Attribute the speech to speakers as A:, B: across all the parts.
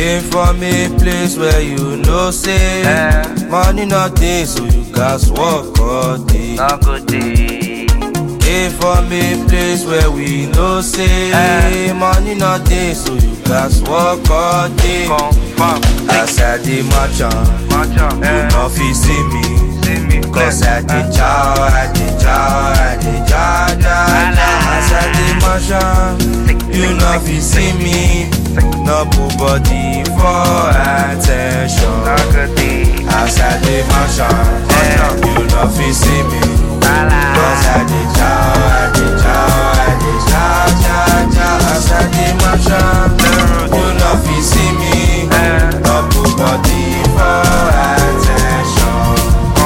A: Came from a place where you know say money not day, so you guys work all day.
B: Not good day.
A: Came from a place where we know say money not day, so you guys work all day. As I dey march on, you know fi see me. Cause I dey chow, I dey chow, I dey chow, chow, chow. As I dey march on, you know fi see me. No put body for attention. As I dey march on, you know fi see me. Cause I dey chow, I dey chow, I dey chow, chow, chow. As I dey march on, you know fi see me. No put body for attention.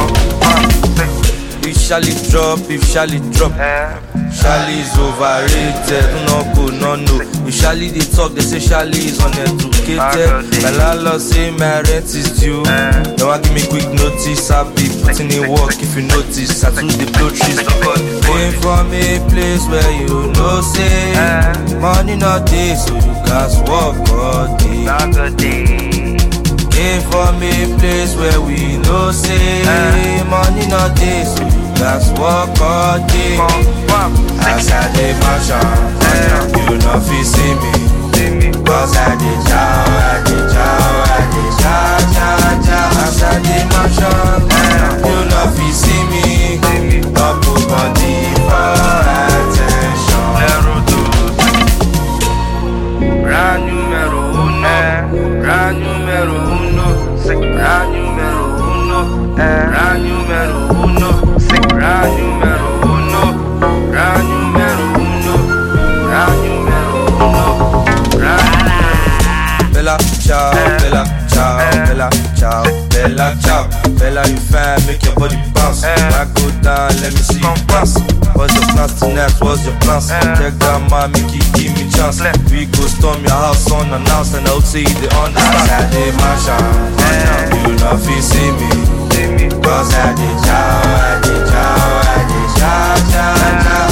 A: If Charlie drop, if Charlie drop, Charlie is overrated. No go, no no. If Charlie they talk, they say Charlie is uneducated. My landlord say my rent is due. Now I give me quick notice. I'll be putting in work if you notice. I took the blow trees. Came from a place where you know say money not day, so you guys work all day.
B: Not good day.
A: Came from a place where we know say money not day, so you guys work all day. As I dey march on, you know fi see me. Cause I dey chow, I dey chow, I dey chow, chow, chow. As I dey march on, you know fi see me. No put body for attention.
B: Brand numero uno, brand numero uno, brand numero uno, brand numero uno, brand numero uno, brand numero uno, brand numero uno, brand.
A: Bella ciao, bella ciao, bella ciao, bella ciao. Bella you fine, make your body bounce. I go down, let me see you bounce. What's your plans tonight? What's your plans? Check that man, make it give me chance. We go storm your house unannounced, and I would say they understand. As I dey march on, you know fi see me. Cause I dey chow, I dey chow, I dey chow, chow, chow.